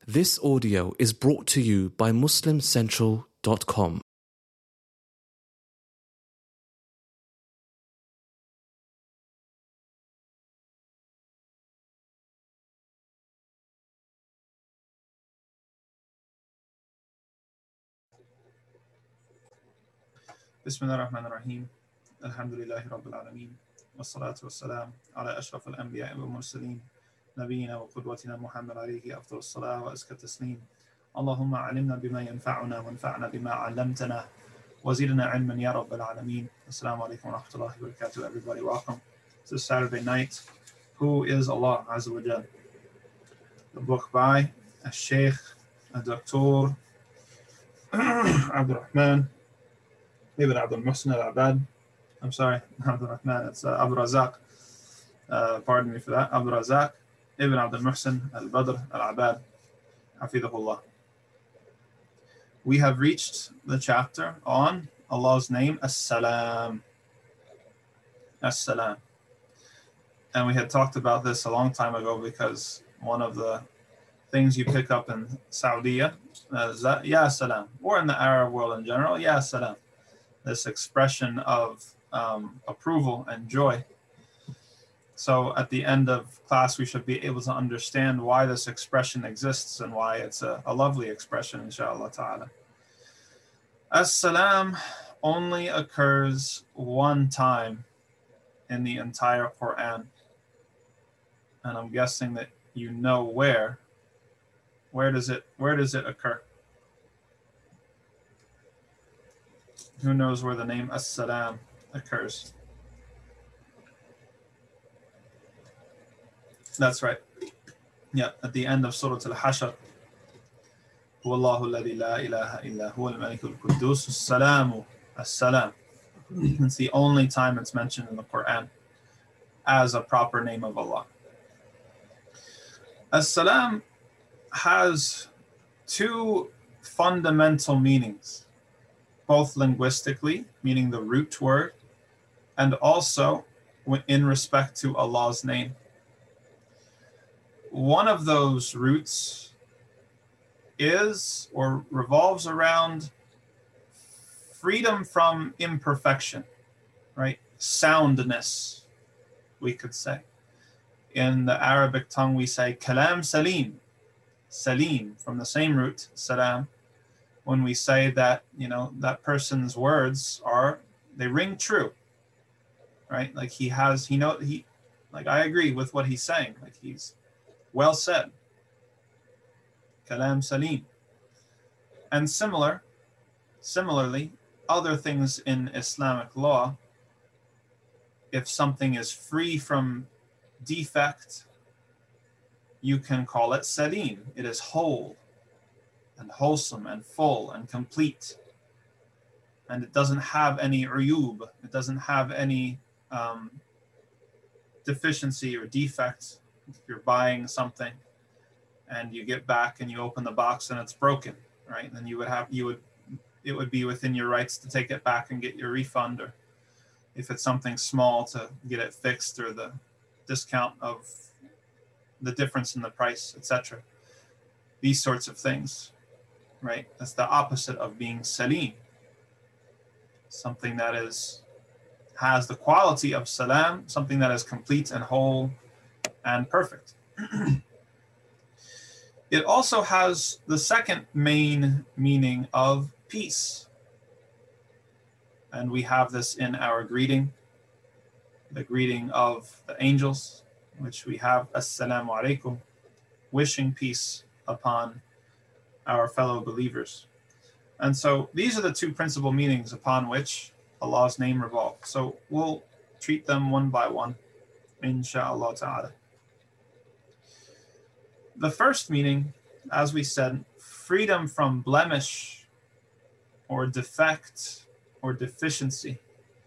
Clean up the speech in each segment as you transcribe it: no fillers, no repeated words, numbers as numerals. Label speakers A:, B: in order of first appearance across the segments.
A: This audio is brought to you by MuslimCentral.com.
B: بسم الله الرحمن الرحيم الحمد لله رب العالمين والصلاة والسلام على أشرف الأنبياء والمرسلين نبينا وقدوتنا محمد عليه أفضل الصلاة وأزكى التسليم اللهم علمنا بما ينفعنا وانفعنا بما علمتنا وزدنا علما يا رب العالمين. Assalamu alaikum wa rahmatullahi wa barakatuh. Everybody, welcome to this Saturday night. Who is Allah Azza wa Jal? The book by Sheikh Dr. Abdul Rahman Ibn Abdul Muhsin al-Abad. I'm sorry, Abdul Rahman, it's Abdul Razak. Pardon me for that. Abdul Razak Ibn Abdul Muhsin al-Badr al-Abad. Hafidhahullah. We have reached the chapter on Allah's name, As-Salam. As-Salam. And we had talked about this a long time ago because one of the things you pick up in Saudi is that, Ya Salam, or in the Arab world in general, Ya Salam. This expression of approval and joy. So at the end of class, we should be able to understand why this expression exists and why it's a lovely expression, inshallah ta'ala. As-Salam only occurs one time in the entire Quran. And I'm guessing that you know where. Where does it occur? Who knows where the name As-Salam occurs? That's right. Yeah, at the end of Surah Al-Hashr. Wallahu alladhi la ilaha illa huwa al-malikul quddus as-salamu as-salam. It's the only time it's mentioned in the Quran as a proper name of Allah. As-Salam has two fundamental meanings, both linguistically, meaning the root word, and also in respect to Allah's name. One of those roots is or revolves around freedom from imperfection, right? Soundness, we could say. In the Arabic tongue, we say kalam salim, salim, from the same root, salam. When we say that, that person's words they ring true, right? Like I agree with what he's saying. Like he's well said. Kalam salim. And similarly, other things in Islamic law, if something is free from defect, you can call it salim. It is whole and wholesome and full and complete. And it doesn't have any uyub. It doesn't have any deficiency or defect. If you're buying something and you get back and you open the box and it's broken, right? Then it would be within your rights to take it back and get your refund, or if it's something small, to get it fixed, or the discount of the difference in the price, etc. These sorts of things, right? That's the opposite of being salim. Something that has the quality of salam, something that is complete and whole and perfect. It also has the second main meaning of peace. And we have this in our greeting, the greeting of the angels, which we have Assalamu alaikum, wishing peace upon our fellow believers. And so these are the two principal meanings upon which Allah's name revolves. So we'll treat them one by one, insha'Allah ta'ala. The first meaning, as we said, freedom from blemish or defect or deficiency.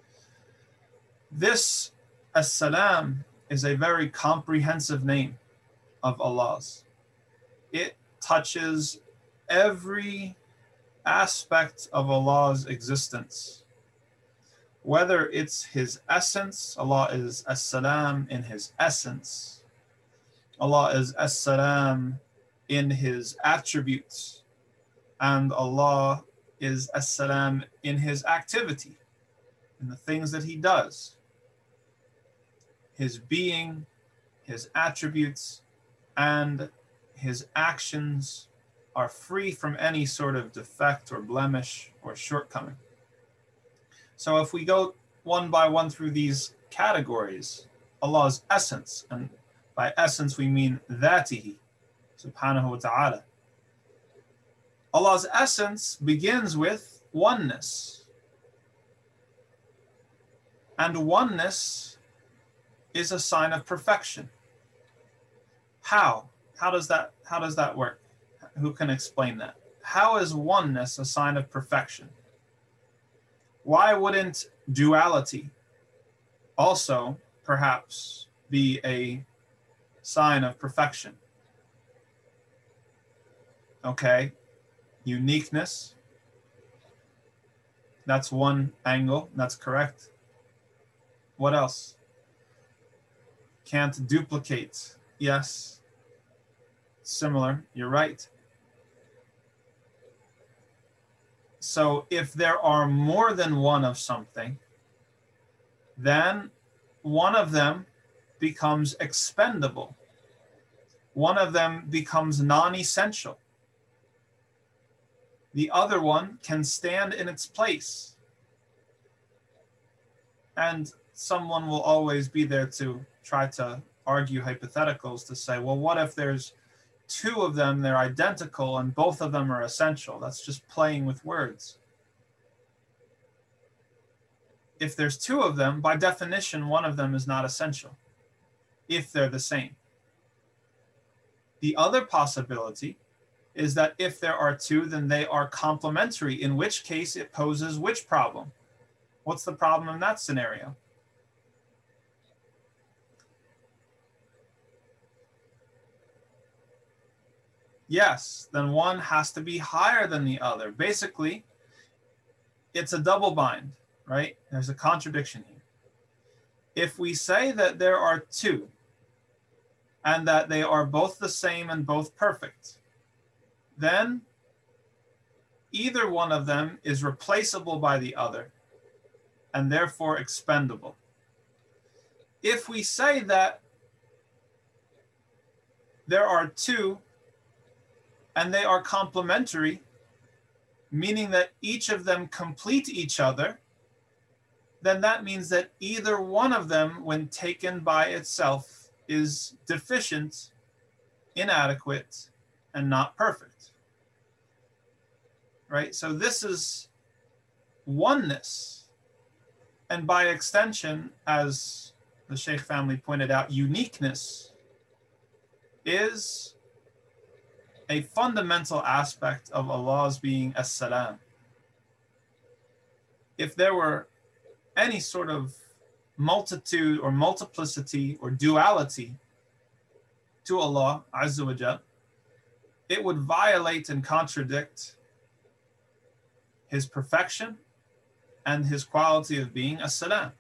B: This As-Salam is a very comprehensive name of Allah's. It touches every aspect of Allah's existence. Whether it's His essence, Allah is As-Salam in His essence. Allah is As-Salam in his attributes, and Allah is as-salam in his activity, in the things that he does. His being, his attributes, and his actions are free from any sort of defect or blemish or shortcoming. So if we go one by one through these categories, Allah's essence, and by essence we mean dhatihi, subhanahu wa ta'ala. Allah's essence begins with oneness. And oneness is a sign of perfection. How? How does that work? Who can explain that? How is oneness a sign of perfection? Why wouldn't duality also perhaps be a sign of perfection? Okay, uniqueness. That's one angle. That's correct. What else? Can't duplicate. Yes. Similar. You're right. So if there are more than one of something, then one of them becomes expendable. One of them becomes non-essential. The other one can stand in its place. And someone will always be there to try to argue hypotheticals to say, well, what if there's two of them, they're identical, and both of them are essential? That's just playing with words. If there's two of them, by definition, one of them is not essential, if they're the same. The other possibility is that if there are two, then they are complementary, in which case it poses which problem? What's the problem in that scenario? Yes, then one has to be higher than the other. Basically, it's a double bind, right? There's a contradiction here. If we say that there are two and that they are both the same and both perfect, then either one of them is replaceable by the other and therefore expendable. If we say that there are two and they are complementary, meaning that each of them complete each other, then that means that either one of them, when taken by itself, is deficient, inadequate, and not perfect. Right? So this is oneness. And by extension, as the Sheikh family pointed out, uniqueness is a fundamental aspect of Allah's being as-salam. If there were any sort of multitude or multiplicity or duality to Allah Azza wa Jal, it would violate and contradict his perfection and his quality of being as-salam.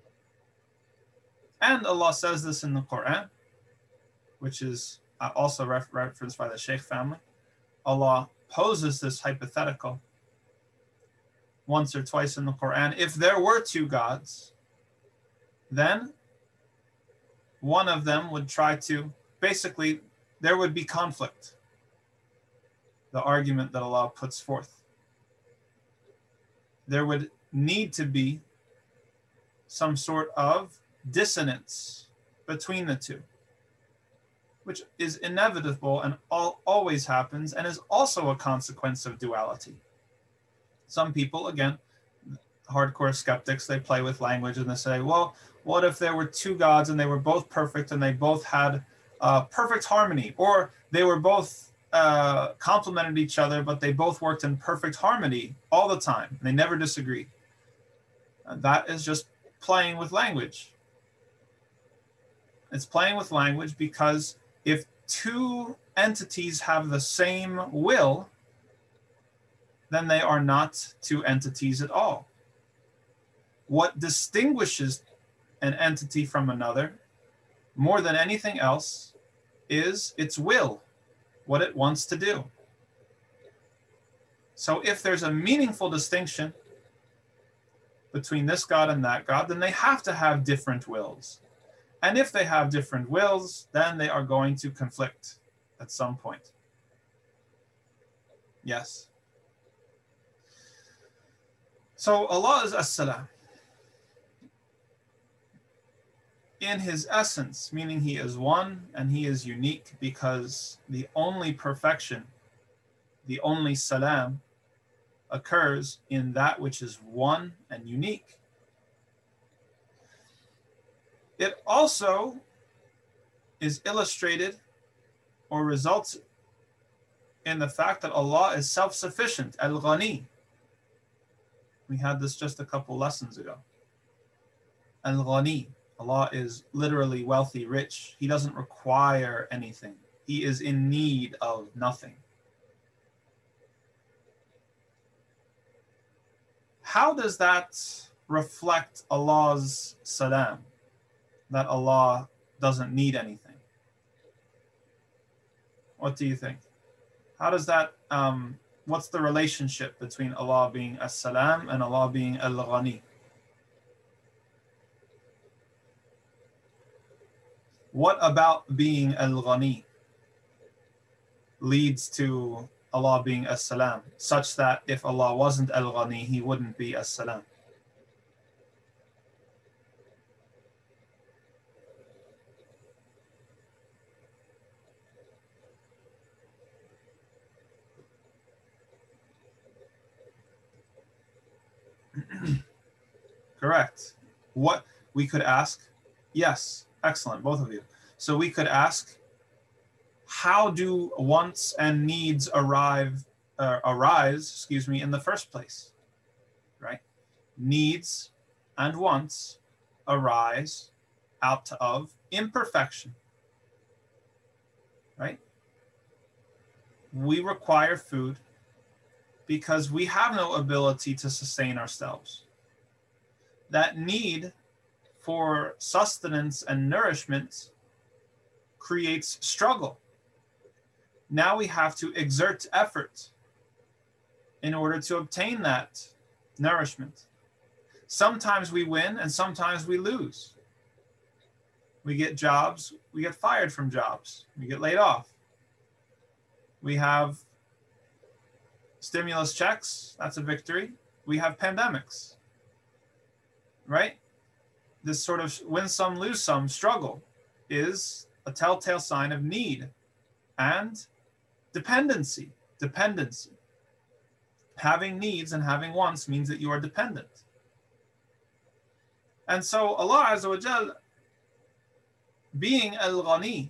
B: And Allah says this in the Quran, which is also referenced by the Sheikh family. Allah poses this hypothetical once or twice in the Quran. If there were two gods, then one of them would try to, basically, there would be conflict. The argument that Allah puts forth. There would need to be some sort of dissonance between the two, which is inevitable and always happens, and is also a consequence of duality. Some people, again, hardcore skeptics, they play with language and they say, well, what if there were two gods and they were both perfect and they both had perfect harmony, or they were both complemented each other, but they both worked in perfect harmony all the time, and they never disagreed. That is just playing with language. It's playing with language because if two entities have the same will, then they are not two entities at all. What distinguishes an entity from another more than anything else is its will. what it wants to do. So if there's a meaningful distinction between this God and that God, then they have to have different wills. And if they have different wills, then they are going to conflict at some point. Yes. So Allah is As-Salam. In his essence, meaning he is one and he is unique, because the only perfection, the only salam, occurs in that which is one and unique. It also is illustrated or results in the fact that Allah is self-sufficient, Al-Ghani. We had this just a couple lessons ago. Al-Ghani. Allah is literally wealthy, rich. He doesn't require anything. He is in need of nothing. How does that reflect Allah's salam? That Allah doesn't need anything? What do you think? How does that, what's the relationship between Allah being As-Salam and Allah being Al-Ghani? What about being Al-Ghani leads to Allah being As-Salam, such that if Allah wasn't Al-Ghani, he wouldn't be As-Salam? Correct. What we could ask, yes, excellent, both of you. So we could ask, how do wants and needs arise, in the first place, right? Needs and wants arise out of imperfection, right? We require food because we have no ability to sustain ourselves. That need for sustenance and nourishment creates struggle. Now we have to exert effort in order to obtain that nourishment. Sometimes we win and sometimes we lose. We get jobs, we get fired from jobs, we get laid off. We have stimulus checks, that's a victory. We have pandemics, right? This sort of win some, lose some struggle is a telltale sign of need and dependency. Having needs and having wants means that you are dependent. And so Allah Azza wa Jal, being Al-Ghani,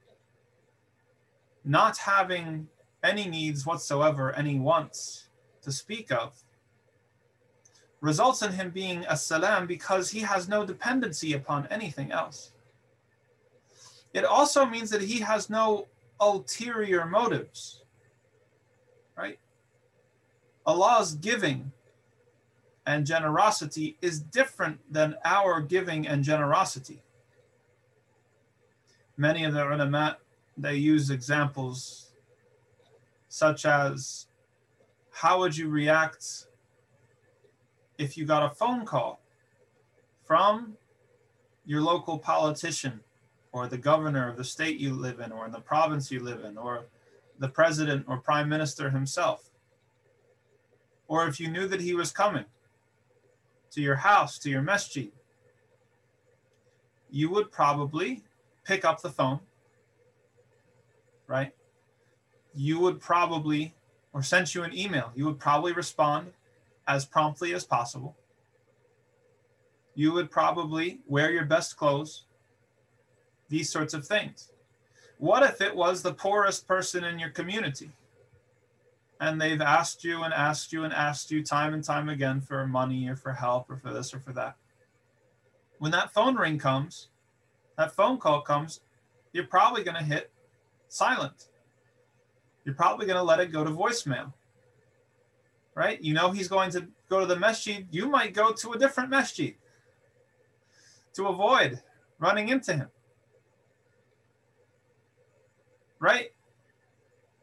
B: not having any needs whatsoever, any wants to speak of, results in him being As-Salam because he has no dependency upon anything else. It also means that he has no ulterior motives, right? Allah's giving and generosity is different than our giving and generosity. Many of the ulama, they use examples such as, how would you react if you got a phone call from your local politician or the governor of the state you live in or in the province you live in or the president or prime minister himself? Or if you knew that he was coming to your house, to your masjid, you would probably pick up the phone, right? You would probably, or sent you an email, you would probably respond as promptly as possible. You would probably wear your best clothes, these sorts of things. What if it was the poorest person in your community and they've asked you and asked you and asked you time and time again for money or for help or for this or for that? When that phone ring comes, that phone call comes, you're probably going to hit silent. You're probably going to let it go to voicemail, right? You know he's going to go to the masjid. You might go to a different masjid to avoid running into him, right?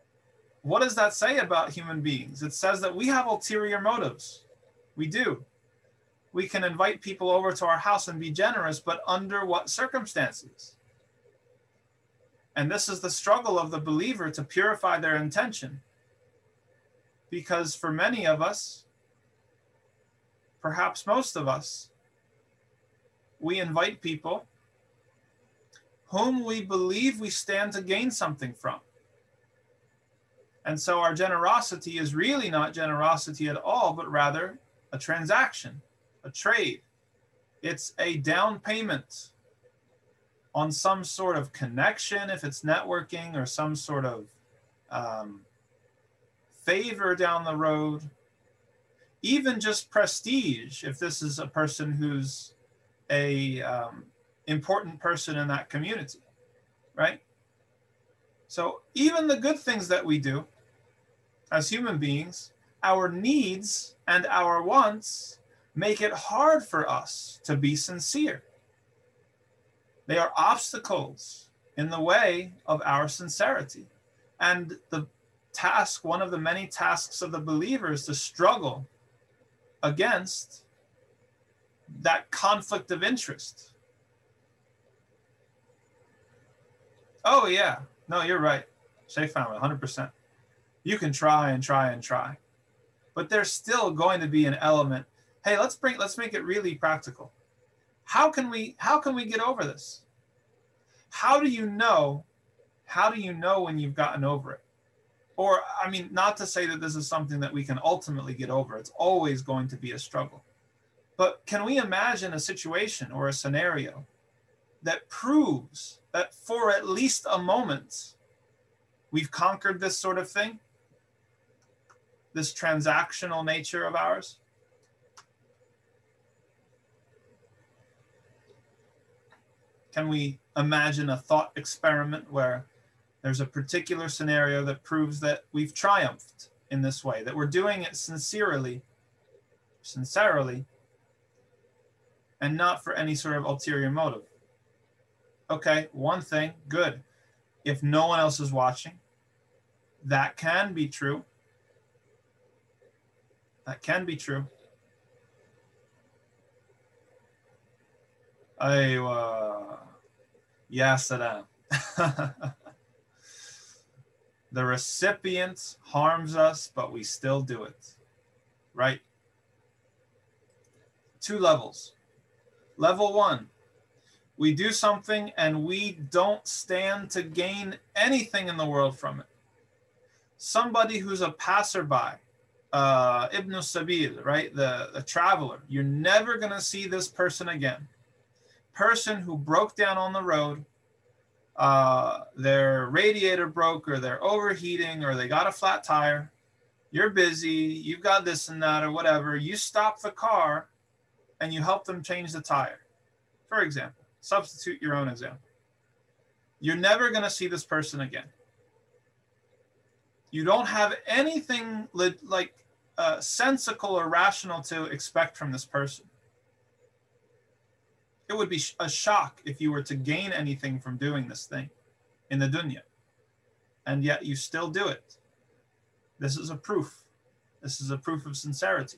B: what does that say about human beings? It says that we have ulterior motives. We do. We can invite people over to our house and be generous, but under what circumstances? And this is the struggle of the believer to purify their intention. Because for many of us, perhaps most of us, we invite people whom we believe we stand to gain something from. And so our generosity is really not generosity at all, but rather a transaction, a trade. It's a down payment on some sort of connection, if it's networking, or some sort of favor down the road. Even just prestige, if this is a person who's a important person in that community, right? So even the good things that we do as human beings, our needs and our wants make it hard for us to be sincere. They are obstacles in the way of our sincerity. And the task, one of the many tasks of the believer, is to struggle against that conflict of interest. Oh yeah, no, you're right. Sheikh Fahmy, 100%. You can try and try and try, but there's still going to be an element. Hey, let's make it really practical. How can we get over this? How do you know when you've gotten over it? Or, I mean, not to say that this is something that we can ultimately get over. It's always going to be a struggle. But can we imagine a situation or a scenario that proves that for at least a moment, we've conquered this sort of thing? This transactional nature of ours? Can we imagine a thought experiment where there's a particular scenario that proves that we've triumphed in this way, that we're doing it sincerely, and not for any sort of ulterior motive? Okay, one thing, good. If no one else is watching, that can be true. That can be true. Ya salam. The recipient harms us, but we still do it. Right? 2 levels. Level 1, we do something and we don't stand to gain anything in the world from it. Somebody who's a passerby, Ibn Sabil, right? The traveler. You're never going to see this person again. Person who broke down on the road, their radiator broke, or they're overheating, or they got a flat tire. You're busy, you've got this and that or whatever. You stop the car and you help them change the tire. For example, substitute your own example. You're never going to see this person again. You don't have anything like sensical or rational to expect from this person. It would be a shock if you were to gain anything from doing this thing in the dunya, and yet you still do it. This is a proof. This is a proof of sincerity.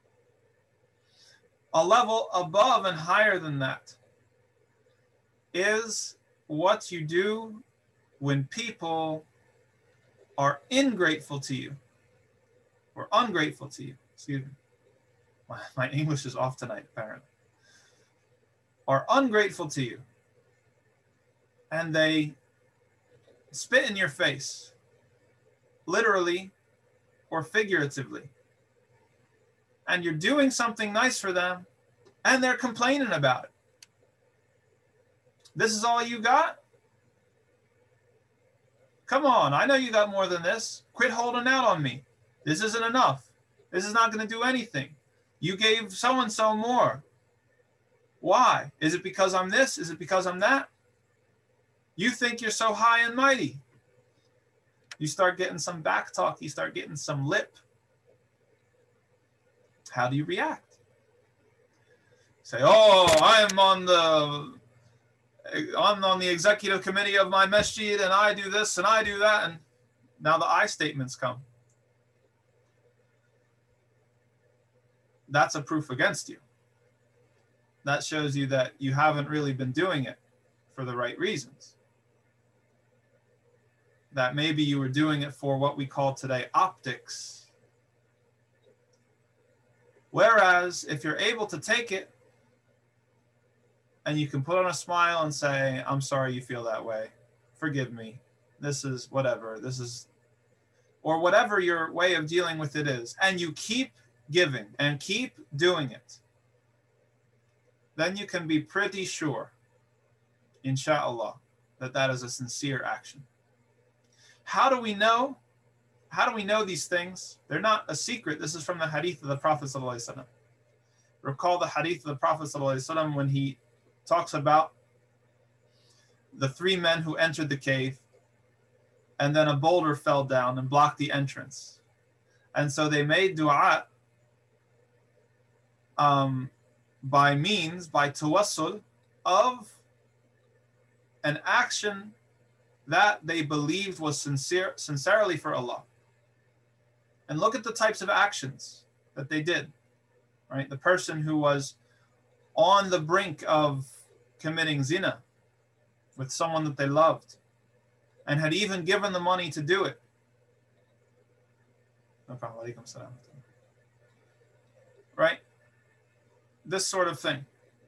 B: A level above and higher than that is what you do when people are ingrateful to you or ungrateful to you. Excuse me. My English is off tonight, apparently. Are ungrateful to you, and they spit in your face, literally or figuratively, and you're doing something nice for them and they're complaining about it. This is all you got? Come on, I know you got more than this. Quit holding out on me. This isn't enough. This is not going to do anything. You gave so-and-so more. Why? Is it because I'm this? Is it because I'm that? You think you're so high and mighty. You start getting some back talk. You start getting some lip. How do you react? Say, oh, I'm on the executive committee of my masjid, and I do this and I do that. And Now the I statements come. That's a proof against you. That shows you that you haven't really been doing it for the right reasons. That maybe you were doing it for what we call today optics. Whereas if you're able to take it and you can put on a smile and say, I'm sorry you feel that way. Forgive me. This is whatever. This is, or whatever your way of dealing with it is. And you keep giving and keep doing it. Then you can be pretty sure, inshallah, that that is a sincere action. How do we know? How do we know these things? They're not a secret. This is from the hadith of the Prophet ﷺ. Recall the hadith of the Prophet ﷺ when he talks about the three men who entered the cave, and then a boulder fell down and blocked the entrance. And so they made dua by tawassul of an action that they believed was sincerely for Allah. And look at the types of actions that they did, right? The person who was on the brink of committing zina with someone that they loved and had even given the money to do it. No problem. Alaikum salam. Right? This sort of thing.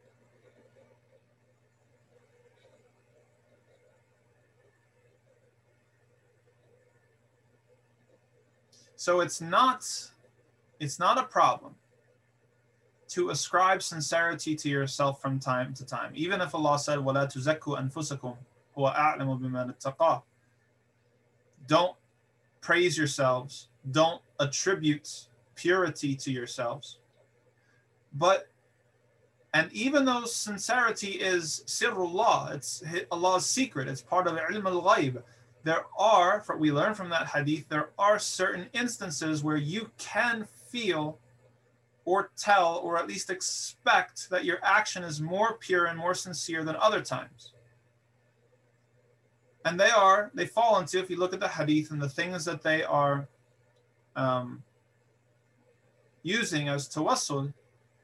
B: So it's not a problem to ascribe sincerity to yourself from time to time. Even if Allah said, وَلَا تُزَكُّوا أَنفُسَكُمْ هُوَ أَعْلَمُ بِمَنِ اتَّقَى. Don't praise yourselves. Don't attribute purity to yourselves. And even though sincerity is sirrullah, it's Allah's secret, it's part of ilm al-ghayb, we learn from that hadith, there are certain instances where you can feel or tell or at least expect that your action is more pure and more sincere than other times. And they fall into, if you look at the hadith and the things that they are using as tawassul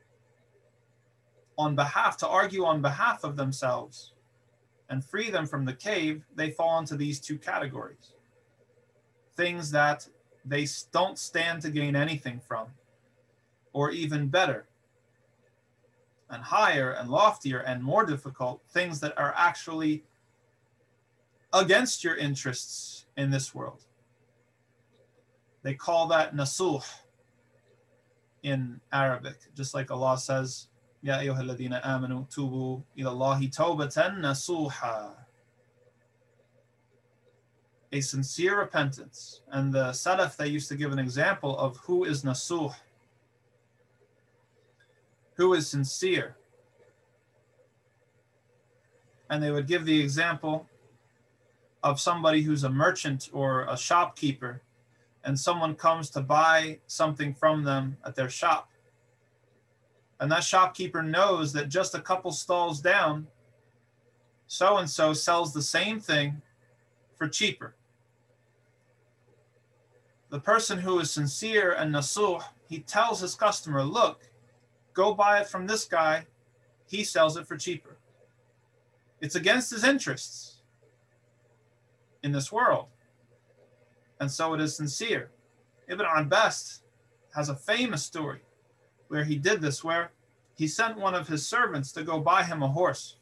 B: to argue on behalf of themselves and free them from the cave, they fall into these two categories. Things that they don't stand to gain anything from, or even better, and higher and loftier and more difficult, things that are actually against your interests in this world. They call that nasuh in Arabic, just like Allah says, Ya ayyuha alladhina amanu tubu ila Allahi tawbatan nasuha. A sincere repentance. And the Salaf, they used to give an example of who is nasuh, who is sincere. And they would give the example of somebody who's a merchant or a shopkeeper, and someone comes to buy something from them at their shop. And that shopkeeper knows that just a couple stalls down, so-and-so sells the same thing for cheaper. The person who is sincere and nasuh, he tells his customer, look, go buy it from this guy. He sells it for cheaper. It's against his interests in this world. And so it is sincere. Ibn Abbas has a famous story where he did this, where he sent one of his servants to go buy him a horse.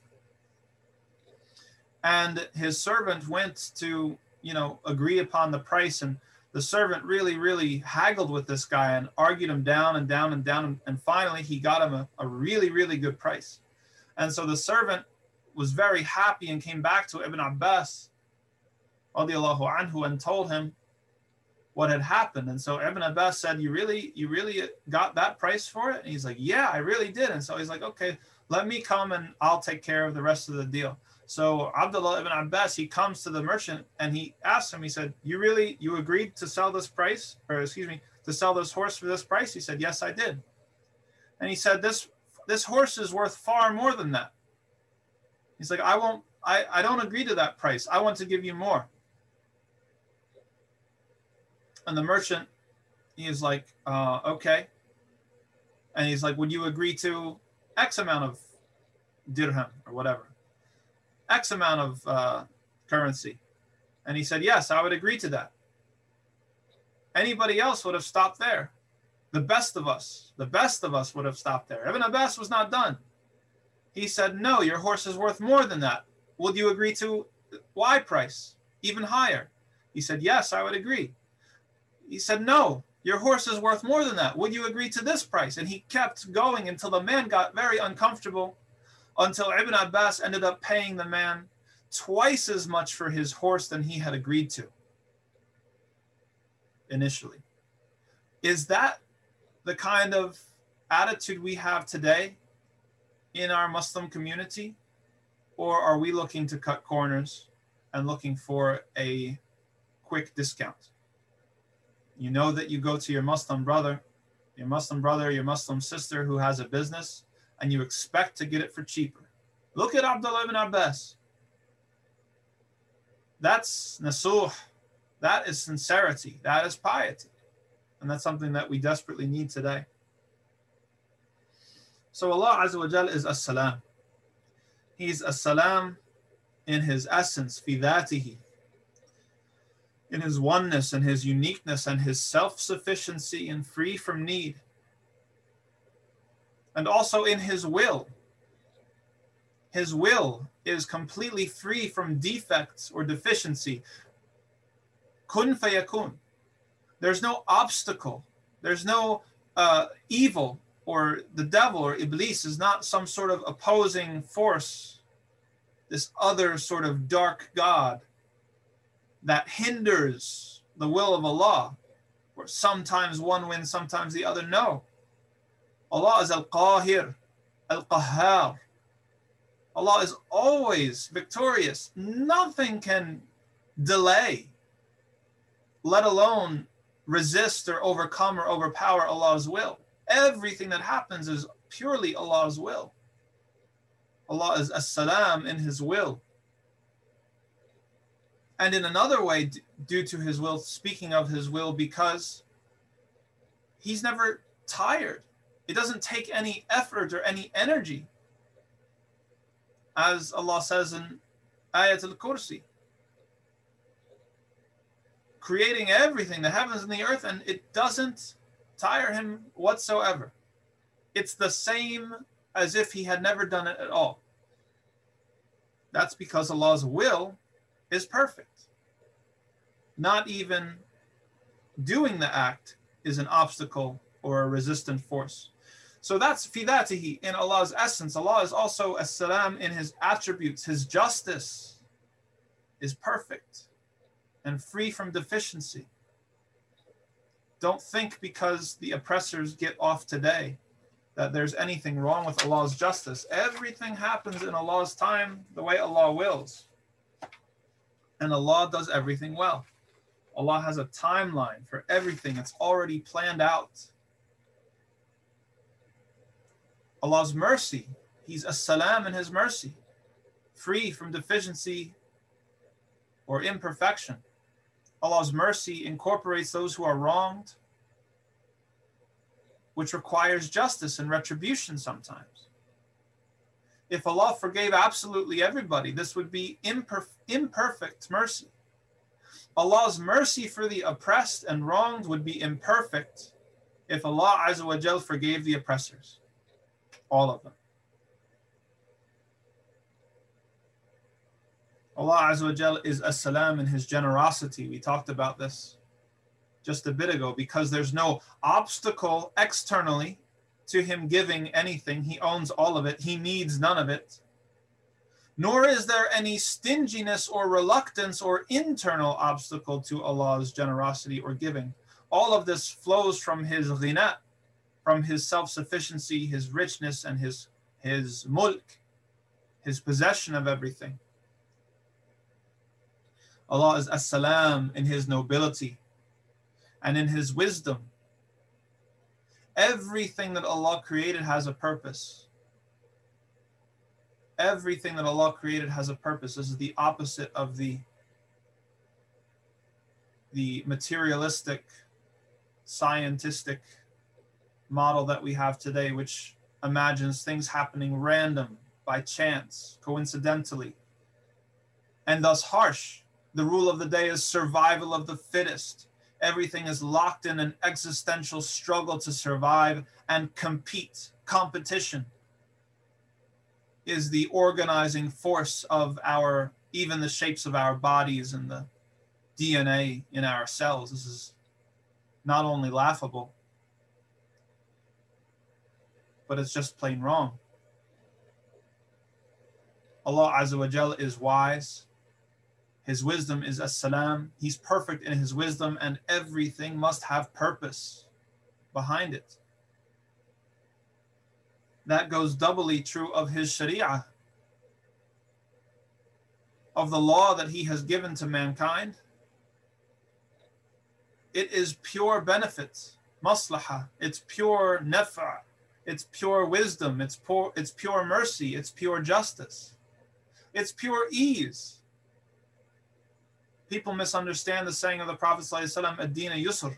B: And his servant went to, agree upon the price, and the servant really haggled with this guy and argued him down and down and down, and finally he got him a really good price. And so the servant was very happy and came back to Ibn Abbas radiallahu anhu and told him what had happened. And so Ibn Abbas said, you really got that price for it? And he's like, yeah, I really did. And so he's like, okay, let me come and I'll take care of the rest of the deal. So Abdullah ibn Abbas, he comes to the merchant and he asks him, he said, you agreed to sell this price, to sell this horse for this price? He said, yes, I did. And he said, this horse is worth far more than that. He's like, I don't agree to that price. I want to give you more. And the merchant, he is like, okay. And he's like, would you agree to X amount of dirham or whatever, X amount of currency? And he said, yes, I would agree to that. Anybody else would have stopped there. The best of us would have stopped there. Ibn Abbas was not done. He said, no, your horse is worth more than that. Would you agree to Y price, even higher? He said, yes, I would agree. He said, no, your horse is worth more than that. Would you agree to this price? And he kept going until the man got very uncomfortable, until Ibn Abbas ended up paying the man twice as much for his horse than he had agreed to initially. Is that the kind of attitude we have today in our Muslim community? Or are we looking to cut corners and looking for a quick discount? You know that you go to your Muslim brother, your Muslim sister who has a business, and you expect to get it for cheaper. Look at Abdullah ibn Abbas. That's nasuh. That is sincerity. That is piety. And that's something that we desperately need today. So Allah Azza wa Jal is as-salam. He's as-salam in his essence, fi dhatihi, in his oneness and his uniqueness and his self-sufficiency and free from need. And also in his will. His will is completely free from defects or deficiency. Kun fayakun. There's no obstacle. There's no evil, or the devil or Iblis is not some sort of opposing force, this other sort of dark God that hinders the will of Allah, where sometimes one wins, sometimes the other. No. Allah is Al-Qahir, Al-Qahhar. Allah is always victorious. Nothing can delay, let alone resist or overcome or overpower Allah's will. Everything that happens is purely Allah's will. Allah is as-salam in his will. And in another way, due to his will, speaking of his will, because he's never tired. It doesn't take any effort or any energy. As Allah says in Ayat al-Kursi, creating everything, the heavens and the earth, and it doesn't tire him whatsoever. It's the same as if he had never done it at all. That's because Allah's will is perfect. Not even doing the act is an obstacle or a resistant force. So that's fi dhatihi, in Allah's essence. Allah is also as-salam in his attributes. His justice is perfect and free from deficiency. Don't think because the oppressors get off today that there's anything wrong with Allah's justice. Everything happens in Allah's time the way Allah wills. And Allah does everything well. Allah has a timeline for everything. It's already planned out. Allah's mercy, he's as-salam in his mercy, free from deficiency or imperfection. Allah's mercy incorporates those who are wronged, which requires justice and retribution sometimes. If Allah forgave absolutely everybody, this would be imperfect mercy. Allah's mercy for the oppressed and wronged would be imperfect if Allah Azza wa Jal forgave the oppressors, all of them. Allah Azza wa Jal is as-salam in his generosity. We talked about this just a bit ago, because there's no obstacle externally to him giving anything. He owns all of it. He needs none of it. Nor is there any stinginess or reluctance or internal obstacle to Allah's generosity or giving. All of this flows from his ghina, from his self-sufficiency, his richness, and his mulk, his possession of everything. Allah is as-salam in his nobility and in his wisdom. Everything that Allah created has a purpose. Everything that Allah created has a purpose. This is the opposite of the the materialistic, scientistic model that we have today, which imagines things happening random, by chance, coincidentally, and thus harsh. The rule of the day is survival of the fittest. Everything is locked in an existential struggle to survive and compete. Competition is the organizing force of our, even the shapes of our bodies and the DNA in our cells. This is not only laughable, but it's just plain wrong. Allah Azza wa Jal is wise. His wisdom is as-salam. He's perfect in his wisdom, and everything must have purpose behind it. That goes doubly true of his sharia, of the law that he has given to mankind. It is pure benefit, maslaha. It's pure nafa. It's pure wisdom. It's pure mercy. It's pure justice. It's pure ease. People misunderstand the saying of the Prophet ﷺ, ad-din yusr.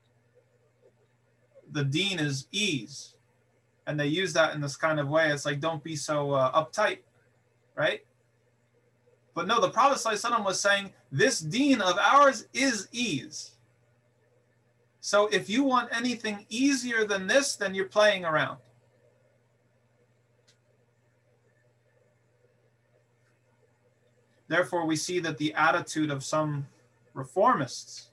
B: The deen is ease. And they use that in this kind of way. It's like, don't be so uptight, right? But no, the Prophet ﷺ was saying, this deen of ours is ease. So if you want anything easier than this, then you're playing around. Therefore, we see that the attitude of some reformists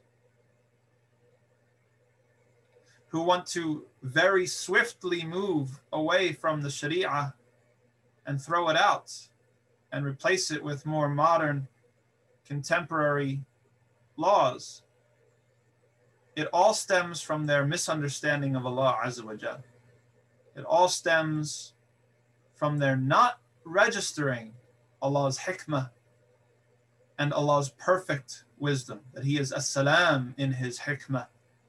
B: who want to very swiftly move away from the Sharia and throw it out and replace it with more modern, contemporary laws, it all stems from their misunderstanding of Allah Azza wa Jal. It all stems from their not registering Allah's hikmah and Allah's perfect wisdom, that He is as-salam in His hikmah.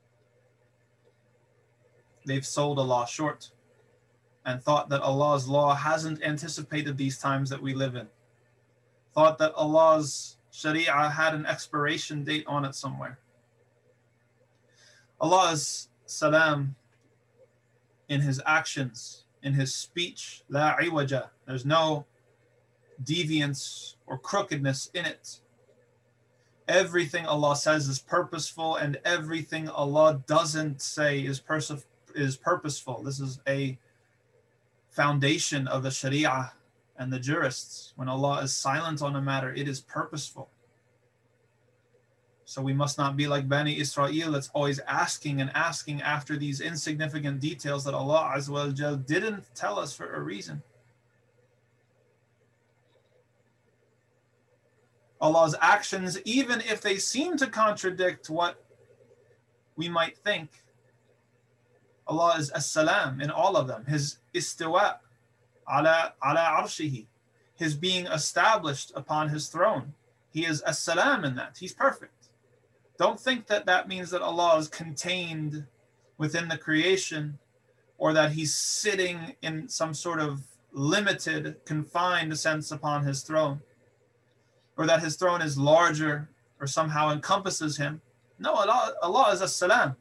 B: They've sold Allah short and thought that Allah's law hasn't anticipated these times that we live in. Thought that Allah's sharia had an expiration date on it somewhere. Allah is salam in His actions, in His speech, la iwaja. There's no deviance or crookedness in it. Everything Allah says is purposeful, and everything Allah doesn't say is purposeful. This is a foundation of the Sharia and the jurists. When Allah is silent on a matter, it is purposeful. So we must not be like Bani Israel that's always asking and asking after these insignificant details that Allah Azza wa Jal didn't tell us for a reason. Allah's actions, even if they seem to contradict what we might think, Allah is as-salam in all of them. His istiwa ala arshihi, His being established upon His throne. He is as-salam in that. He's perfect. Don't think that that means that Allah is contained within the creation, or that He's sitting in some sort of limited, confined sense upon His throne, or that His throne is larger or somehow encompasses Him. No, Allah is as-salam.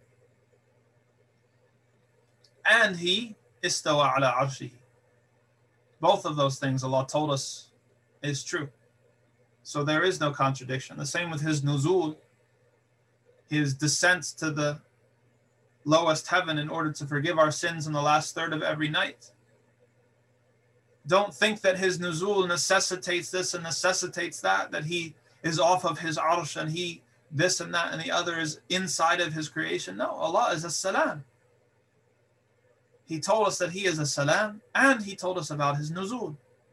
B: And He istawa ala arshihi. Both of those things Allah told us is true. So there is no contradiction. The same with His nuzul, His descent to the lowest heaven in order to forgive our sins in the last third of every night. Don't think that His nuzul necessitates this and necessitates that, that He is off of His arsh and He this and that and the other is inside of His creation. No, Allah is as-salam. He told us that He is as-salam, and He told us about His nuzul.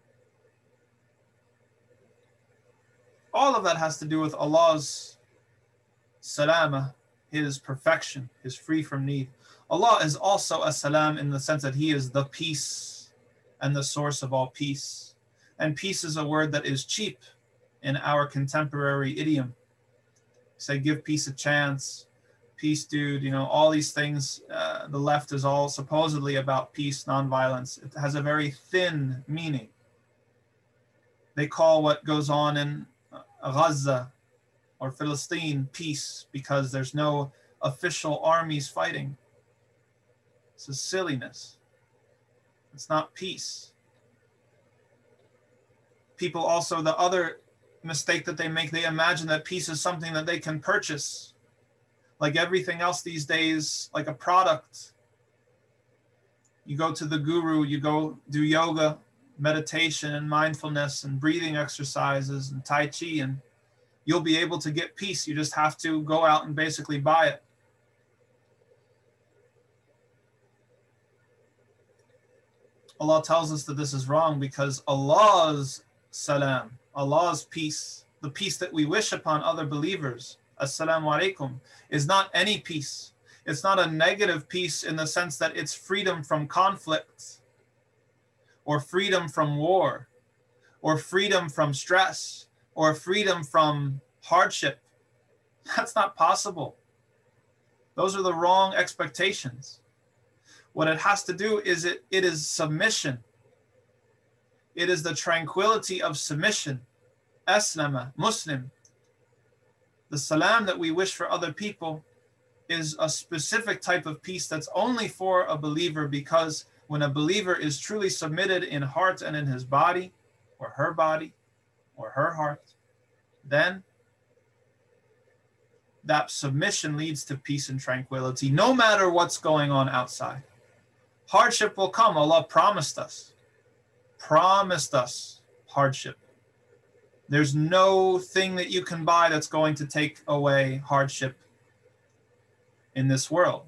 B: All of that has to do with Allah's salama, His perfection, His free from need. Allah is also as-salam in the sense that He is the peace and the source of all peace. And peace is a word that is cheap in our contemporary idiom. Say, give peace a chance. Peace, dude, all these things. The left is all supposedly about peace, nonviolence. It has a very thin meaning. They call what goes on in Gaza or Philistine, peace, because there's no official armies fighting. It's a silliness. It's not peace. People also, the other mistake that they make, they imagine that peace is something that they can purchase. Like everything else these days, like a product. You go to the guru, you go do yoga, meditation and mindfulness and breathing exercises and Tai Chi, and you'll be able to get peace. You just have to go out and basically buy it. Allah tells us that this is wrong because Allah's salam, Allah's peace, the peace that we wish upon other believers, assalamu alaikum, is not any peace. It's not a negative peace in the sense that it's freedom from conflict or freedom from war or freedom from stress or freedom from hardship. That's not possible. Those are the wrong expectations. What it has to do is it is submission. It is the tranquility of submission. Aslama, Muslim. The salam that we wish for other people is a specific type of peace that's only for a believer, because when a believer is truly submitted in heart and in his body, or her heart, then that submission leads to peace and tranquility, no matter what's going on outside. Hardship will come. Allah promised us hardship. There's no thing that you can buy that's going to take away hardship in this world.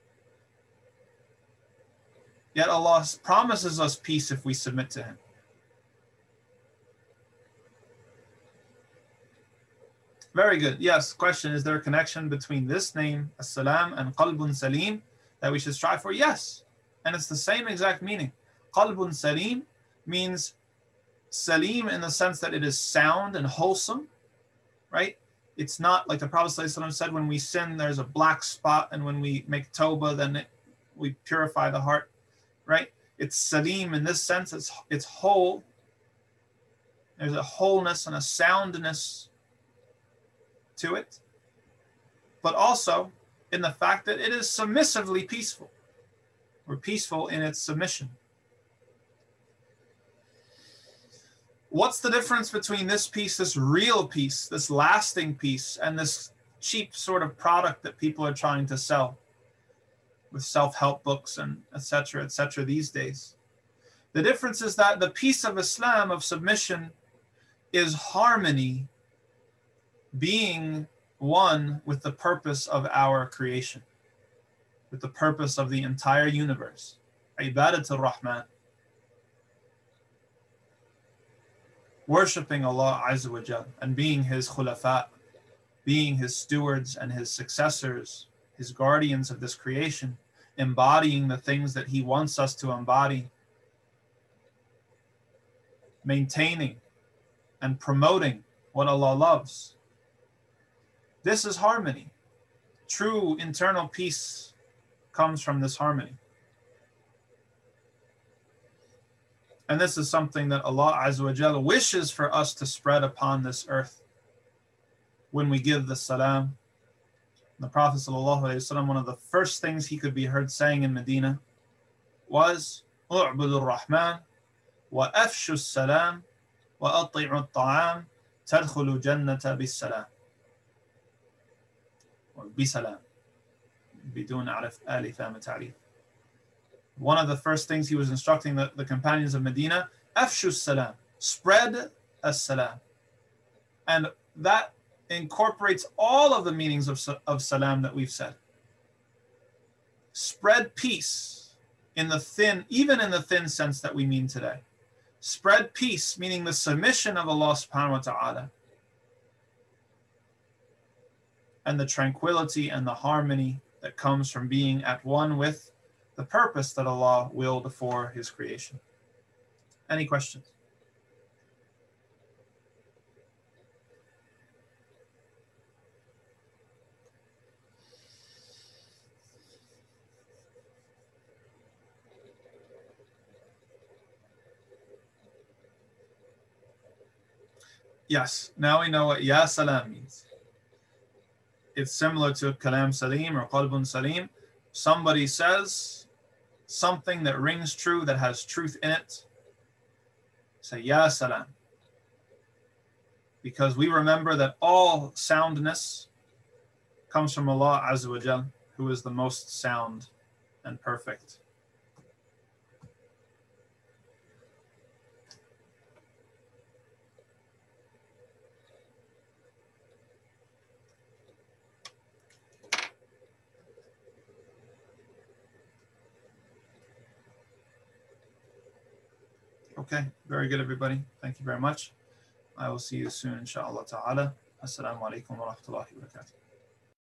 B: Yet Allah promises us peace if we submit to Him. Very good. Yes, question, is there a connection between this name, As-Salam, and Qalbun Salim that we should strive for? Yes. And it's the same exact meaning. Qalbun Salim means Salim in the sense that it is sound and wholesome, right? It's not like the Prophet ﷺ said, when we sin, there's a black spot, and when we make tawbah, then we purify the heart, right? It's Salim in this sense, it's whole. There's a wholeness and a soundness to it, but also in the fact that it is submissively peaceful, or peaceful in its submission. What's the difference between this peace, this real peace, this lasting peace, and this cheap sort of product that people are trying to sell with self-help books and etc. these days? The difference is that the peace of Islam, of submission, is harmony, being one with the purpose of our creation, with the purpose of the entire universe. Ibadatul Rahman. Worshipping Allah Azza wa Jal and being His khulafa, being His stewards and His successors, His guardians of this creation, embodying the things that He wants us to embody, maintaining and promoting what Allah loves. This is harmony. True internal peace comes from this harmony. And this is something that Allah Azza wa Jalla wishes for us to spread upon this earth. When we give the salam, the Prophet ﷺ, one of the first things he could be heard saying in Medina was, "U'budu ar-Rahman, wa afshu as-salam, wa ati'u at-ta'am, tadkhulu jannata bis-salam." Or bi-salam, bidun alif lam ta'rif. One of the first things he was instructing the companions of Medina, afshu salam, spread as-salam. And that incorporates all of the meanings of salam that we've said. Spread peace even in the thin sense that we mean today. Spread peace, meaning the submission of Allah subhanahu wa ta'ala, and the tranquility and the harmony that comes from being at one with the purpose that Allah willed for His creation. Any questions? Yes, now we know what Ya Salam means. it's similar to kalam salim or qalbun salim. Somebody says something that rings true, that has truth in it. Say, Ya salam. Because we remember that all soundness comes from Allah Azza wa Jal, who is the most sound and perfect. Okay, very good, everybody. Thank you very much. I will see you soon, inshallah ta'ala. Assalamu alaikum wa rahmatullahi wa barakatuh.